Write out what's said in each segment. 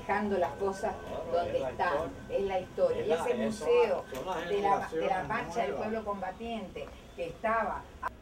dejando las cosas donde están, es la historia. Y ese museo de la marcha del pueblo combatiente que estaba...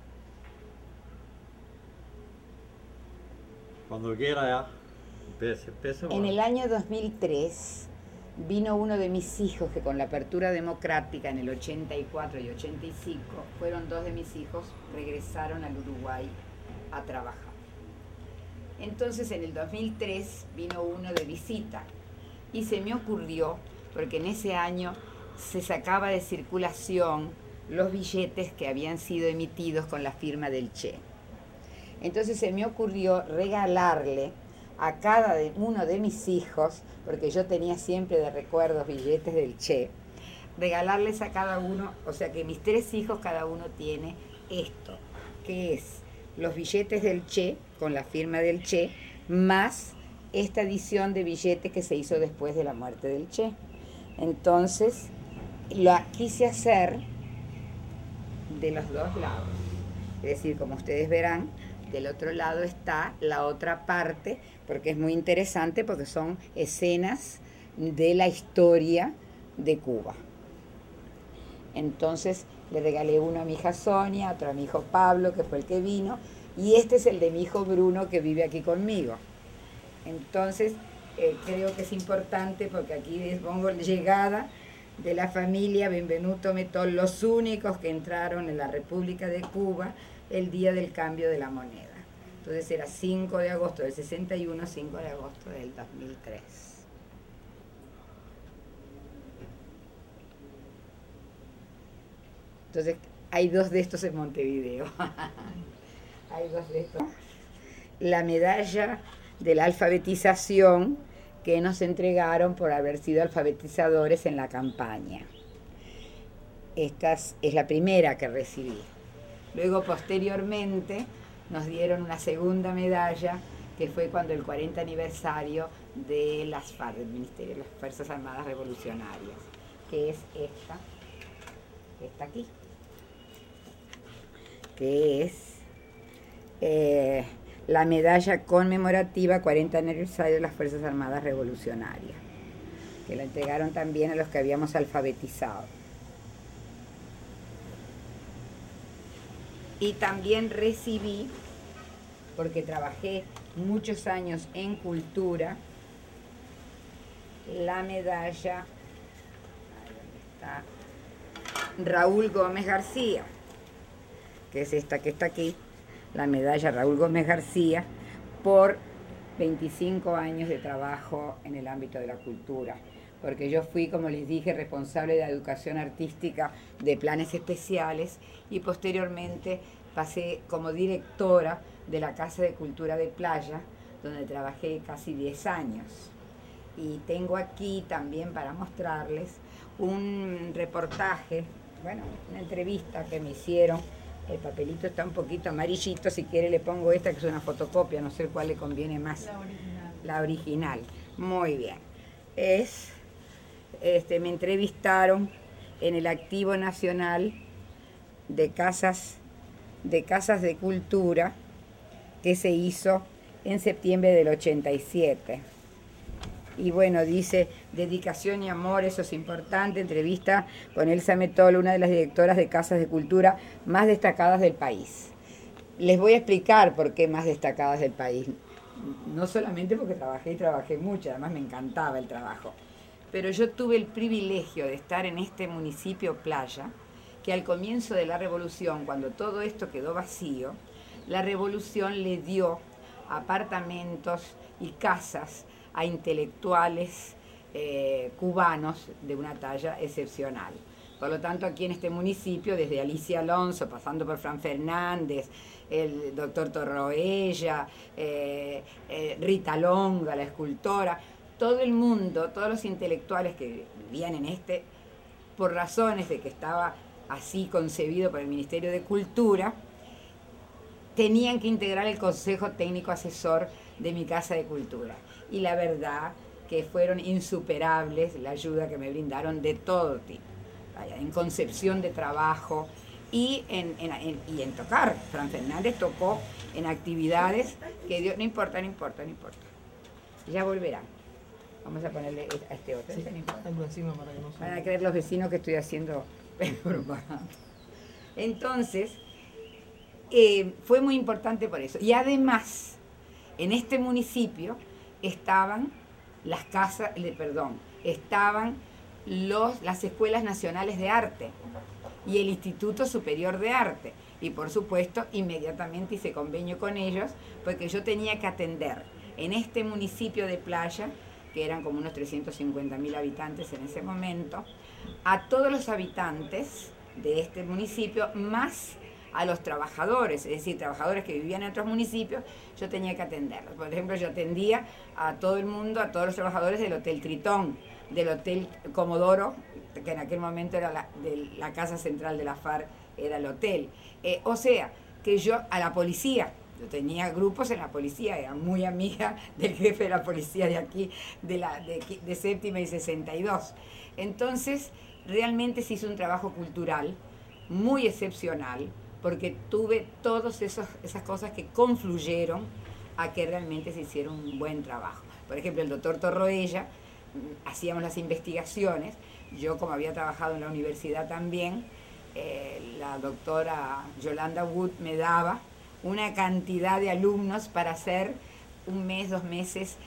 Cuando quiera ya, empiece. En el año 2003 vino uno de mis hijos que con la apertura democrática en el 84 y 85, fueron dos de mis hijos, regresaron al Uruguay a trabajar. Entonces en el 2003 vino uno de visita y se me ocurrió, porque en ese año se sacaba de circulación los billetes que habían sido emitidos con la firma del Che. Entonces se me ocurrió regalarle a cada uno de mis hijos, porque yo tenía siempre de recuerdos billetes del Che, regalarles a cada uno, o sea que mis 3 hijos cada uno tiene esto, que es los billetes del Che, con la firma del Che, más esta edición de billetes que se hizo después de la muerte del Che. Entonces, lo quise hacer de los dos lados. Es decir, como ustedes verán, del otro lado está la otra parte, porque es muy interesante, porque son escenas de la historia de Cuba. Entonces le regalé uno a mi hija Sonia, otro a mi hijo Pablo, que fue el que vino, y este es el de mi hijo Bruno, que vive aquí conmigo. Entonces creo que es importante, porque aquí les pongo llegada de la familia Benvenuto Metol, los únicos que entraron en la República de Cuba el día del cambio de la moneda. Entonces era 5 de agosto del 61, 5 de agosto del 2003. Entonces hay 2 de estos en Montevideo. Hay 2 de estos. La medalla de la alfabetización que nos entregaron por haber sido alfabetizadores en la campaña. Esta es la primera que recibí. Luego, posteriormente, nos dieron una segunda medalla, que fue cuando el 40 aniversario de las FARC, del Ministerio de las Fuerzas Armadas Revolucionarias, que es esta, que está aquí, que es la medalla conmemorativa 40 aniversario de las Fuerzas Armadas Revolucionarias, que la entregaron también a los que habíamos alfabetizado. Y también recibí, porque trabajé muchos años en cultura, la medalla, ¿dónde está? Raúl Gómez García, que es esta que está aquí, la medalla Raúl Gómez García, por 25 años de trabajo en el ámbito de la cultura. Porque yo fui, como les dije, responsable de la educación artística de planes especiales y posteriormente pasé como directora de la Casa de Cultura de Playa, donde trabajé casi 10 años. Y tengo aquí también para mostrarles un reportaje, bueno, una entrevista que me hicieron. El papelito está un poquito amarillito, si quiere le pongo esta que es una fotocopia, no sé cuál le conviene más. La original. La original, muy bien. Me entrevistaron en el Activo Nacional de Casas de Cultura que se hizo en septiembre del 87. Y bueno, dice, dedicación y amor, eso es importante, entrevista con Elsa Metol, una de las directoras de Casas de Cultura más destacadas del país. Les voy a explicar por qué más destacadas del país. No solamente porque trabajé mucho, además me encantaba el trabajo. Pero yo tuve el privilegio de estar en este municipio Playa, que al comienzo de la revolución, cuando todo esto quedó vacío, la revolución le dio apartamentos y casas a intelectuales cubanos de una talla excepcional. Por lo tanto, aquí en este municipio, desde Alicia Alonso, pasando por Fran Fernández, el doctor Torroella, Rita Longa, la escultora, todo el mundo, todos los intelectuales que vivían en por razones de que estaba así concebido por el Ministerio de Cultura, tenían que integrar el Consejo Técnico Asesor de mi Casa de Cultura. Y la verdad que fueron insuperables la ayuda que me brindaron de todo tipo, en concepción de trabajo y en tocar. Fran Fernández tocó en actividades que Dios... No importa. Ya volverán. Vamos a ponerle a este otro. Sí, Este no importa. algo encima para que no se... Van a creer los vecinos que estoy haciendo propaganda. Entonces, fue muy importante por eso. Y además, en este municipio estaban las casas, estaban las escuelas nacionales de arte y el Instituto Superior de Arte. Y por supuesto, inmediatamente hice convenio con ellos, porque yo tenía que atender en este municipio de Playa, que eran como unos 350.000 habitantes en ese momento, a todos los habitantes de este municipio, más a los trabajadores, es decir, trabajadores que vivían en otros municipios, yo tenía que atenderlos. Por ejemplo, yo atendía a todo el mundo, a todos los trabajadores del Hotel Tritón, del Hotel Comodoro, que en aquel momento era la casa central de la FARC, era el hotel. O sea, que yo, a la policía, yo tenía grupos en la policía, era muy amiga del jefe de la policía de aquí, de Séptima y 62. Entonces, realmente se hizo un trabajo cultural muy excepcional, porque tuve todas esas cosas que confluyeron a que realmente se hiciera un buen trabajo. Por ejemplo, el doctor Torroella, hacíamos las investigaciones, yo como había trabajado en la universidad también, la doctora Yolanda Wood me daba una cantidad de alumnos para hacer un mes, 2 meses,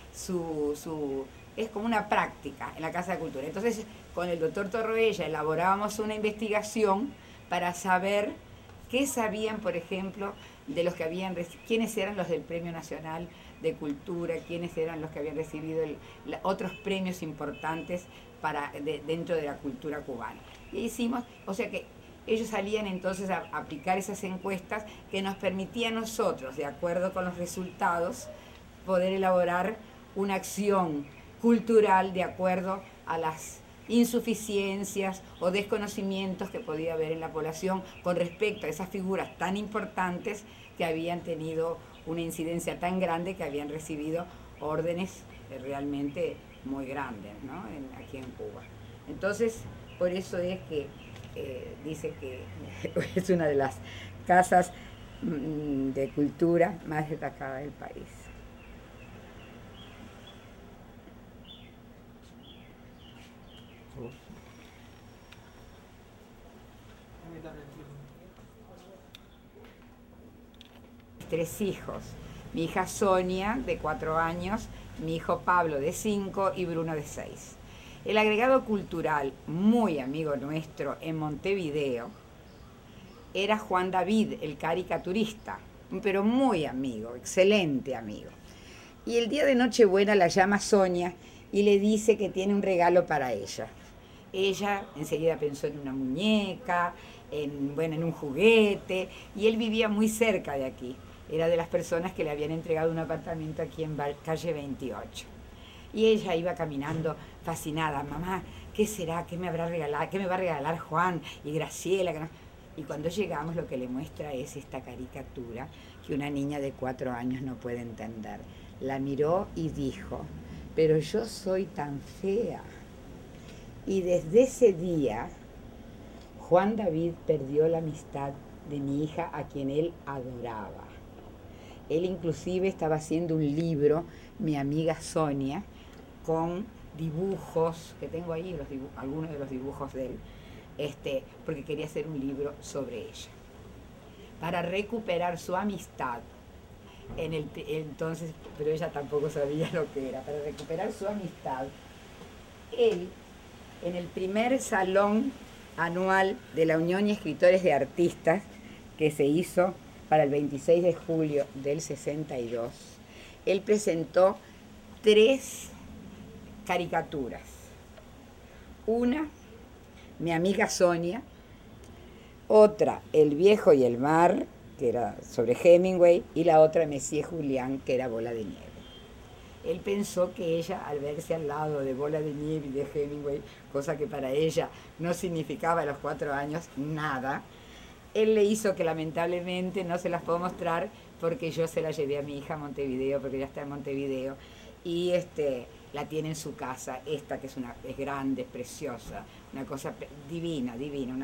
es como una práctica en la Casa de Cultura. Entonces, con el doctor Torroella elaborábamos una investigación para saber qué sabían, por ejemplo, de los que habían quiénes eran los del Premio Nacional de Cultura, quiénes eran los que habían recibido otros premios importantes dentro de la cultura cubana. Y hicimos, o sea que ellos salían entonces a aplicar esas encuestas que nos permitían a nosotros, de acuerdo con los resultados, poder elaborar una acción cultural de acuerdo a las insuficiencias o desconocimientos que podía haber en la población con respecto a esas figuras tan importantes que habían tenido una incidencia tan grande, que habían recibido órdenes realmente muy grandes, ¿no? Aquí en Cuba. Entonces, por eso es que dice que es una de las casas de cultura más destacadas del país. Tres hijos, mi hija Sonia de 4 años, mi hijo Pablo de 5 y Bruno de 6. El agregado cultural, muy amigo nuestro en Montevideo, era Juan David, el caricaturista, pero muy amigo, excelente amigo. Y el día de Nochebuena la llama Sonia y le dice que tiene un regalo para ella. Ella enseguida pensó en una muñeca, en un juguete, y él vivía muy cerca de aquí. Era de las personas que le habían entregado un apartamento aquí en calle 28. Y ella iba caminando fascinada. Mamá, ¿qué será? ¿Qué me habrá regalado? ¿Qué me va a regalar Juan y Graciela? Y cuando llegamos, lo que le muestra es esta caricatura que una niña de 4 años no puede entender. La miró y dijo, pero yo soy tan fea. Y desde ese día, Juan David perdió la amistad de mi hija, a quien él adoraba. Él inclusive estaba haciendo un libro, mi amiga Sonia, con dibujos, que tengo ahí algunos de los dibujos de él, porque quería hacer un libro sobre ella. Para recuperar su amistad, entonces, pero ella tampoco sabía lo que era, para recuperar su amistad, él, en el primer salón anual de la Unión de Escritores de Artistas, que se hizo para el 26 de julio del 62, él presentó 3 caricaturas. Una, mi amiga Sonia; otra, El viejo y el mar, que era sobre Hemingway; y la otra, Messier Julián, que era Bola de Nieve. Él pensó que ella, al verse al lado de Bola de Nieve y de Hemingway, cosa que para ella no significaba a los 4 años nada, él le hizo que lamentablemente no se las puedo mostrar, porque yo se la llevé a mi hija a Montevideo, porque ella está en Montevideo, y la tiene en su casa, que es grande, es preciosa, una cosa divina,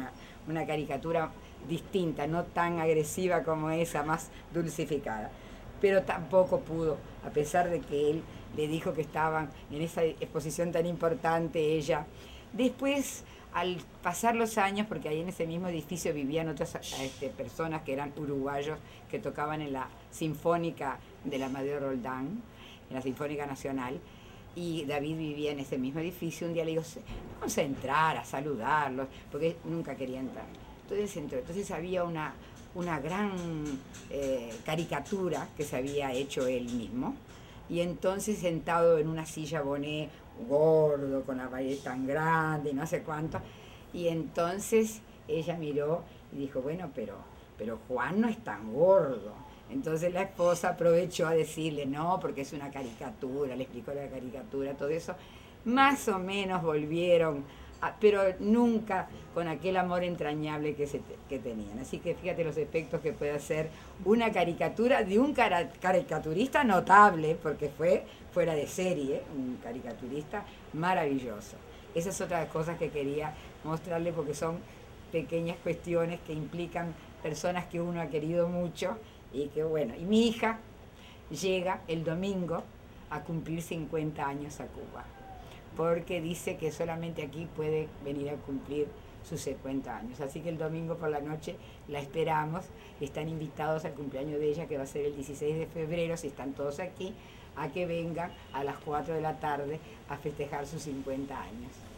una caricatura distinta, no tan agresiva como esa, más dulcificada. pero tampoco pudo, a pesar de que él le dijo que estaban en esa exposición tan importante ella. Después, al pasar los años, porque ahí en ese mismo edificio vivían otras personas que eran uruguayos, que tocaban en la Sinfónica de la Amadeo Roldán, en la Sinfónica Nacional, y David vivía en ese mismo edificio. Un día le digo, vamos a entrar a saludarlos, porque nunca quería entrar. Entonces entró. Entonces había una gran caricatura que se había hecho él mismo, y entonces sentado en una silla Bonet, gordo, con la pared tan grande, no sé cuánto, y entonces ella miró y dijo, bueno, pero Juan no es tan gordo. Entonces la esposa aprovechó a decirle, no, porque es una caricatura, le explicó la caricatura, todo eso. Más o menos volvieron, pero nunca con aquel amor entrañable que tenían. Así que fíjate los efectos que puede hacer una caricatura de un caricaturista notable, porque fue fuera de serie, un caricaturista maravilloso. Esa es otra de las cosas que quería mostrarle, porque son pequeñas cuestiones que implican personas que uno ha querido mucho. Y que bueno, y mi hija llega el domingo a cumplir 50 años a Cuba, porque dice que solamente aquí puede venir a cumplir sus 50 años. Así que el domingo por la noche la esperamos, están invitados al cumpleaños de ella, que va a ser el 16 de febrero, si están todos aquí, a que vengan a las 4 de la tarde a festejar sus 50 años.